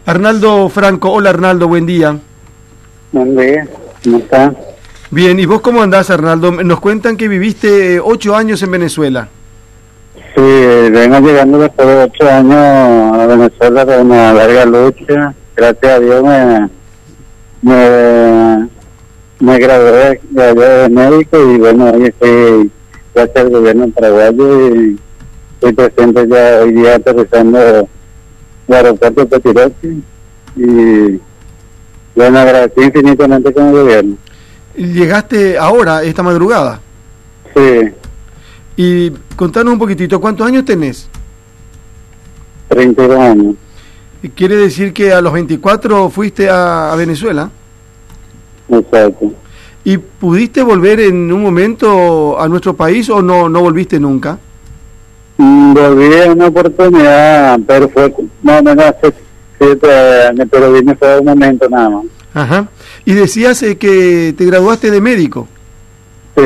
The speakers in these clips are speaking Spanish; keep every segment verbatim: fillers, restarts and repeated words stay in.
Arnaldo Franco, hola Arnaldo, buen día. Buen día, ¿cómo está? Bien, ¿y vos cómo andás, Arnaldo? Nos cuentan que viviste ocho años en Venezuela. Sí, vengo llegando después de ocho años a Venezuela de una larga lucha. Gracias a Dios me, me, me gradué de allá de médico y bueno, hoy estoy, gracias al gobierno paraguayo, y estoy presente ya hoy día aterrizando el aeropuerto de Petirochi y bueno, agradecí infinitamente con el gobierno. ¿Llegaste ahora, esta madrugada? Sí. Y contanos un poquitito, ¿cuántos años tenés? treinta y dos años. ¿Quiere decir que a los veinticuatro fuiste a, a Venezuela? Exacto. ¿Y pudiste volver en un momento a nuestro país o no, no volviste nunca? Mm, Volví en una oportunidad, pero fue más o menos hace siete años, pero vine fue un momento nada más. Ajá. Y decías eh, que te graduaste de médico. Sí.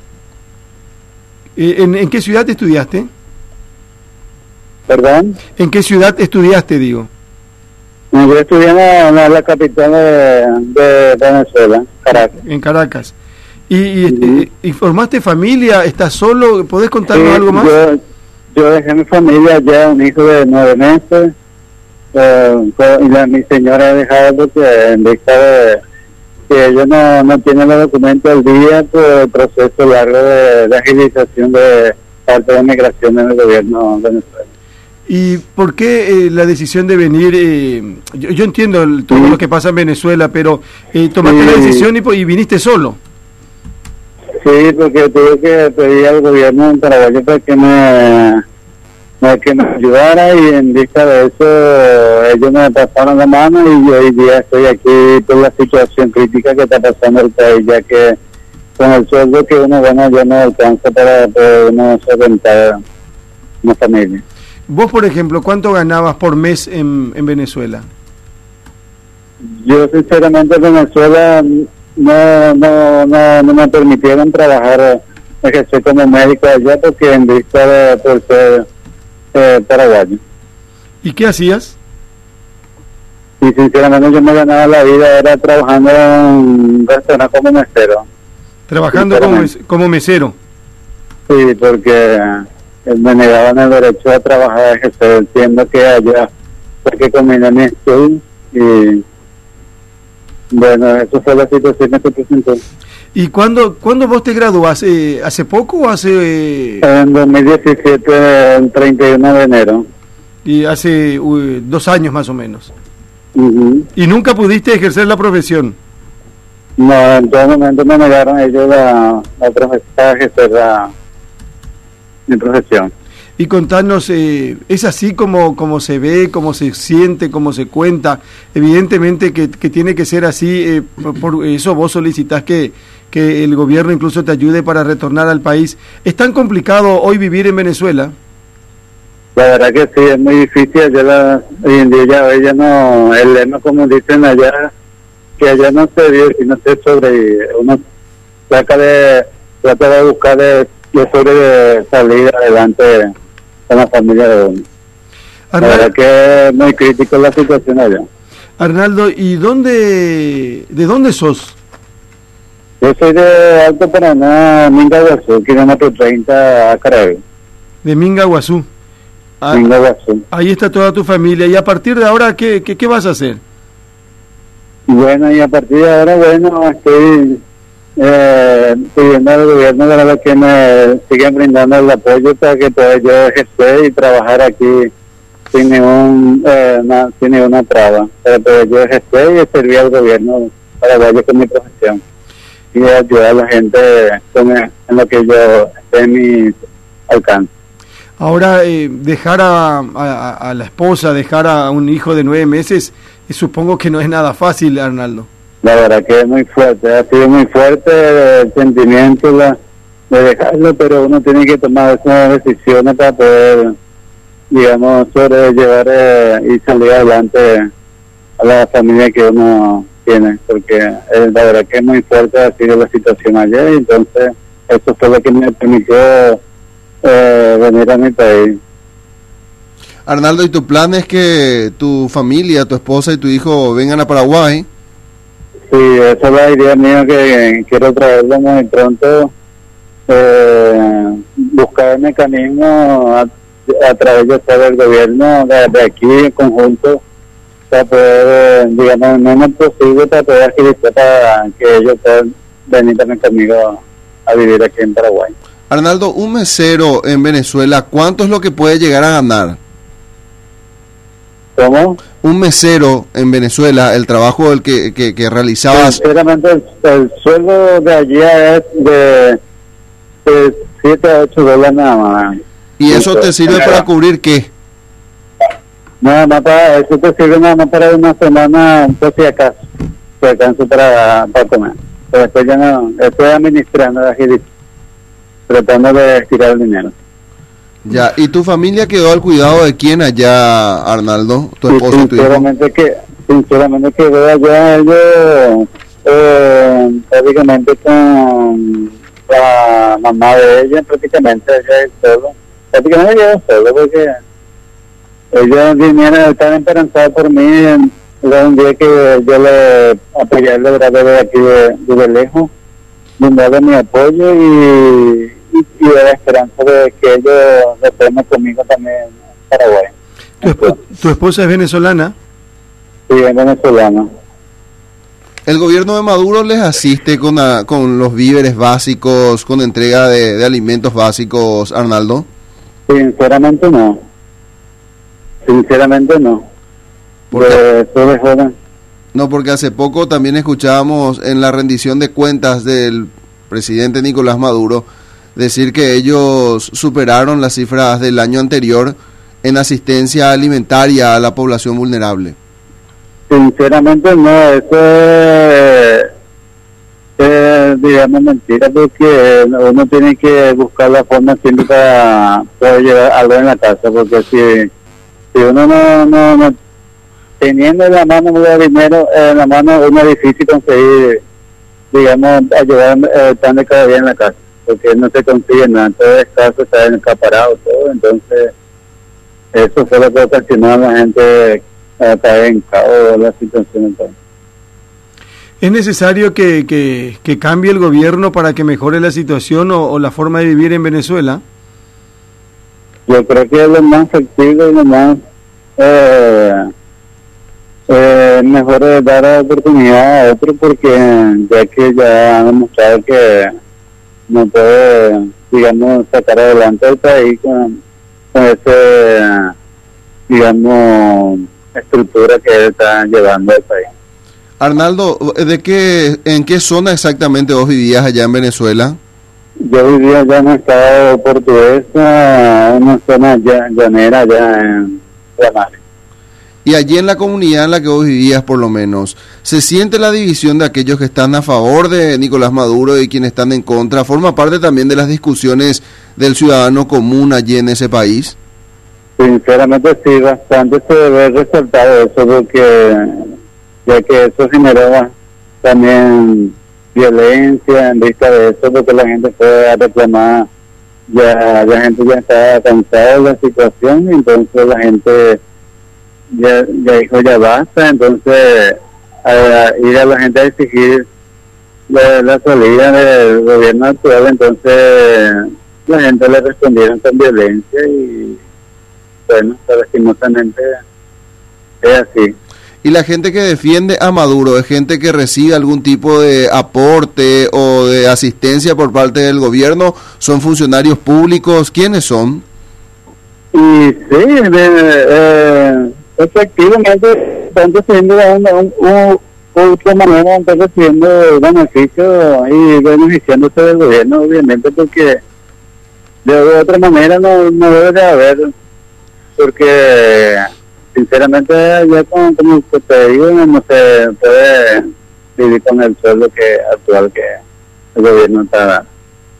Eh, ¿en, ¿En qué ciudad estudiaste? ¿Perdón? ¿En qué ciudad estudiaste, digo? No, yo estudié en la, en la- la capital de, de Venezuela, Caracas. En Caracas. ¿Y, y, Ujú. eh, y formaste familia? ¿Estás solo? ¿Podés contarnos Sí, algo más? Yo, yo dejé mi familia ya, un hijo de nueve meses, eh, co- y la, mi señora ha dejado porque en vista de que ella no, no tiene los documentos al día por el proceso largo de, de agilización de parte de migración en el gobierno de Venezuela. ¿Y por qué eh, la decisión de venir? Eh, yo, yo entiendo el- todo Sí. lo que pasa en Venezuela, pero eh, tomaste Sí. la decisión y, po- y viniste solo. Sí, porque tuve que pedir al gobierno paraguayo para que me, me- que me ayudara, y en vista de eso ellos me pasaron la mano y hoy día estoy aquí por la situación crítica que está pasando el país, ya que con el sueldo que uno gana ya no alcanza para poder uno solventar una familia. Vos, por ejemplo, ¿cuánto ganabas por mes en, en Venezuela? Yo sinceramente en Venezuela no, no, no, no me permitieron trabajar, ejercer como médico allá porque en vista de por ser eh, paraguayo. ¿Y qué hacías? Y sinceramente yo me ganaba la vida, era trabajando en un restaurante como mesero. Trabajando como, Sinceramente. mes- como mesero. Sí, porque eh, me negaban el derecho a trabajar, ejercer, entiendo que allá porque combiné mi estudio y bueno, eso fue la situación que se presentó. ¿Y cuándo, cuándo vos te graduás? Eh, ¿Hace poco o hace, eh, En dos mil diecisiete, el treinta y uno de enero. y hace uh, dos años más o menos? Ujú. ¿Y nunca pudiste ejercer la profesión? No, en todo momento me negaron ellos la, la profesión, a ejercer la, mi profesión. Y contarnos, eh, ¿es así como, como se ve, como se siente, como se cuenta? Evidentemente que, que tiene que ser así, eh, por, por eso vos solicitás que, que el gobierno incluso te ayude para retornar al país. ¿Es tan complicado hoy vivir en Venezuela? La verdad que sí, es muy difícil. Allá la, hoy en día ya, ella no, el lema como dicen allá, que allá no se vive, sino se sobrevive. Uno trata de, trata de buscar de, de sobre salir adelante con la familia de uno. La Arnal- verdad que es muy crítico la situación allá. Arnaldo, ¿y dónde, de dónde sos? Yo soy de Alto Paraná, Minga Guazú, kilómetro treinta a Carabobo. De Minga, Guazú. Ah, Minga Guazú. ahí está toda tu familia. ¿Y a partir de ahora qué, qué, qué vas a hacer? Bueno, y a partir de ahora, bueno, estoy eh, pidiendo al gobierno de verdad que me sigan brindando el apoyo para que pueda yo ejercer y trabajar aquí sin ningún eh, na- sin ninguna traba, para poder yo ejercer y servir al gobierno paraguayo con mi profesión y ayudar a la gente con, en lo que yo esté en mi alcance. Ahora, eh, dejar a, a, a la esposa, dejar a un hijo de nueve meses, eh, supongo que no es nada fácil, Arnaldo. La verdad que es muy fuerte, ha sido muy fuerte el sentimiento la, de dejarlo, pero uno tiene que tomar esas decisiones para poder, digamos, sobrellevar eh, y salir adelante a la familia que uno tiene, porque eh, la verdad que es muy fuerte ha sido la situación ayer, y entonces eso fue lo que me permitió eh, venir a mi país. Arnaldo, ¿y tu plan es que tu familia, tu esposa y tu hijo vengan a Paraguay? Sí, esa es la idea mía, que quiero traerlo muy pronto, eh, buscar el mecanismo a, a través de todo el gobierno de, de aquí en conjunto, para poder, eh, digamos, no es posible, para poder agilizar para que ellos puedan venir también conmigo a vivir aquí en Paraguay. Arnaldo, un mesero en Venezuela, ¿cuánto es lo que puede llegar a ganar? ¿Cómo? Un mesero en Venezuela, el trabajo del que, que, que realizabas. Sinceramente, el, el sueldo de allí es de, de siete a ocho dólares nada más. ¿Y eso te sirve para cubrir qué? Nada más para, eso te sirve nada más para una semana, pues si acaso, te alcanza para, para comer. Pero después ya no, estoy administrando, agilito, tratando de estirar el dinero. Ya, ¿y tu familia quedó al cuidado de quién allá, Arnaldo? Tu esposo y tu hijo. Sinceramente que, sinceramente quedó allá ellos, eh, prácticamente con la mamá de ella, prácticamente ella es solo, prácticamente ella es solo, porque ellos vinieron, están esperanzados por mí, en, un día que yo le apoyé, le grabé de aquí de, de lejos, brindado mi apoyo y y de la esperanza de que ellos retornen conmigo también en Paraguay. ¿Tu, esp ¿Tu esposa es venezolana? Sí, es venezolana. ¿El gobierno de Maduro les asiste con, a, con los víveres básicos, con entrega de, de alimentos básicos, Arnaldo? Sinceramente no. Sinceramente no. ¿Por qué? Eso de joven. No, porque hace poco también escuchábamos en la rendición de cuentas del presidente Nicolás Maduro decir que ellos superaron las cifras del año anterior en asistencia alimentaria a la población vulnerable. Sinceramente no, eso es, es digamos, mentira, porque uno tiene que buscar la forma siempre para poder llevar algo en la casa, porque si, si uno no, no, no teniendo en la mano de dinero, en la mano uno es difícil conseguir, digamos, ayudar eh, tan de cada día en la casa, porque no se consigue nada, todo es caso, está encaparado todo, entonces eso fue lo que ocasionó a la gente a caer en caos la situación. Entonces, ¿es necesario que, que, que cambie el gobierno para que mejore la situación o, o la forma de vivir en Venezuela? yo creo que es lo más factible y lo más eh, eh, mejor es dar la oportunidad a otro, porque ya que ya han demostrado que no puede, digamos, sacar adelante el país con, con ese, digamos, estructura que él está llevando al país. Arnaldo, ¿de qué, en qué zona exactamente vos vivías allá en Venezuela? Yo vivía allá en el estado portuguesa, en una zona llanera allá en La Madre. Y allí en la comunidad en la que vos vivías, por lo menos, ¿se siente la división de aquellos que están a favor de Nicolás Maduro y quienes están en contra? ¿Forma parte también de las discusiones del ciudadano común allí en ese país? Sinceramente sí, bastante se debe resaltar eso, porque ya que eso generó también violencia en vista de eso, porque la gente fue a reclamar, ya la gente ya estaba cansada de la situación, entonces la gente ya, ya dijo ya basta, entonces a ir a la gente a exigir la, la salida del gobierno actual, entonces la gente le respondieron con violencia y bueno, lastimosamente es así. ¿Y la gente que defiende a Maduro es gente que recibe algún tipo de aporte o de asistencia por parte del gobierno? ¿Son funcionarios públicos? ¿Quiénes son? Y sí, de, eh, efectivamente están recibiendo de una, un, un, otra manera, están recibiendo beneficios y beneficiándose del gobierno, obviamente, porque de otra manera no, no debe de haber, porque sinceramente ya con, como te digo, no se puede vivir con el sueldo que actual que el gobierno está dando.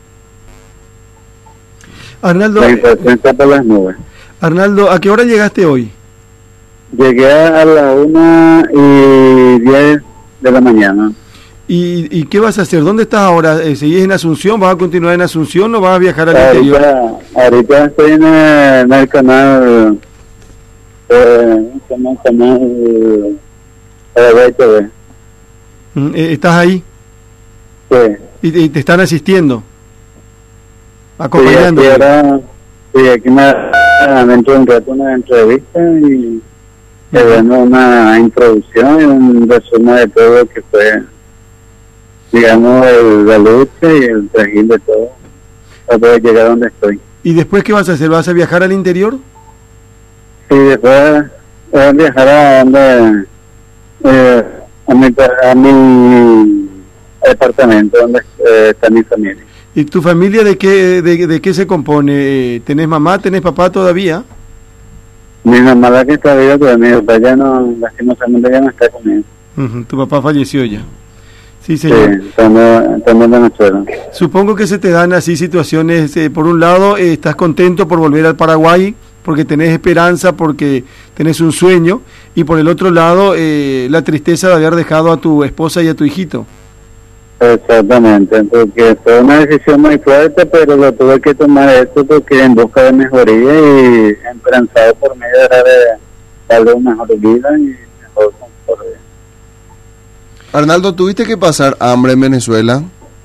Arnaldo, la inflación está por las nubes. Arnaldo, ¿a qué hora llegaste hoy? Llegué a las una y diez de la mañana. ¿Y, ¿Y qué vas a hacer? ¿Dónde estás ahora? Eh, ¿Seguís en Asunción? ¿Vas a continuar en Asunción o vas a viajar al ahorita, interior? Ahorita estoy en el, en el canal eh, como canal Paraguay T V. Mm, eh, ¿Estás ahí? Sí. ¿Y, y te están asistiendo? Sí, Acompañando. aquí ahora, sí, aquí me dentro de un rato una entrevista y te dando una introducción y un resumen de todo lo que fue, digamos, el, la lucha y el trajín de todo para poder llegar a donde estoy. ¿Y después qué vas a hacer? ¿Vas a viajar al interior? Sí, después voy a viajar a donde, eh, a, mi, a mi departamento donde eh, está mi familia. ¿Y tu familia de qué, de, de qué se compone? ¿Tenés mamá, tenés papá todavía? Mi mamá la que está viva, pero mi papá ya no, lastimosamente ya no está conmigo. Uh-huh, tu papá falleció ya. Sí, Sí, señor. estamos, estamos en Venezuela. Supongo que se te dan así situaciones, eh, por un lado, eh, estás contento por volver al Paraguay, porque tenés esperanza, porque tenés un sueño, y por el otro lado, eh, la tristeza de haber dejado a tu esposa y a tu hijito. Exactamente, porque fue una decisión muy fuerte, pero lo tuve que tomar esto porque en busca de mejoría y esperanzado por medio de darle una mejor vida y mejor confort. Arnaldo, ¿tuviste que pasar hambre en Venezuela?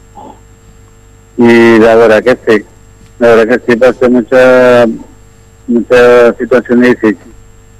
Y la verdad que sí, la verdad que sí pasé muchas muchas situaciones difíciles.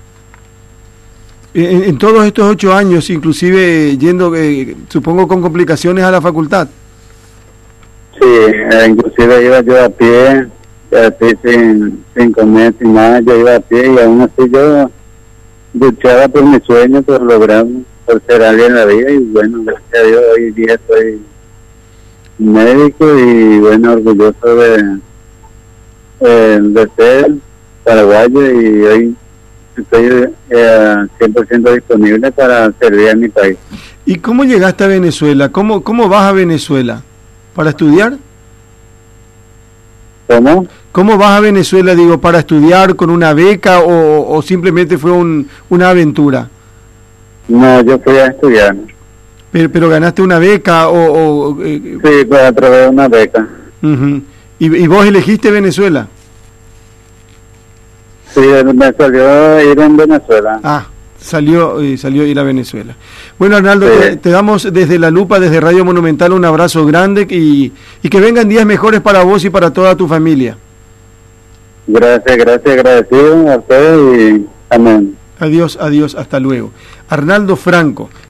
En, en todos estos ocho años, inclusive yendo, eh, supongo, con complicaciones a la facultad. Sí, eh, inclusive iba yo a pie, así sin, sin comer, sin nada, yo iba a pie y aún así yo luchaba por mi sueño, por lograr, por ser alguien en la vida y bueno, gracias a Dios hoy día soy médico y bueno, orgulloso de, eh, de ser paraguayo y hoy estoy eh, cien por ciento disponible para servir a mi país. ¿Y cómo llegaste a Venezuela? ¿Cómo, cómo vas a Venezuela? ¿Para estudiar? ¿Cómo? ¿Cómo vas a Venezuela, digo, para estudiar con una beca o, o simplemente fue un, una aventura? No, yo fui a estudiar. Pero, pero ganaste una beca o... o eh, Sí, pues a través de una beca. uh-huh. ¿Y, ¿Y vos elegiste Venezuela? Sí, me salió ir en Venezuela. Ah, salió eh, salió ir a Venezuela. Bueno, Arnaldo, Sí. te, te damos desde La Lupa, desde Radio Monumental, un abrazo grande y, y que vengan días mejores para vos y para toda tu familia. Gracias, gracias, agradecido a ustedes y amén. Adiós, adiós, hasta luego. Arnaldo Franco.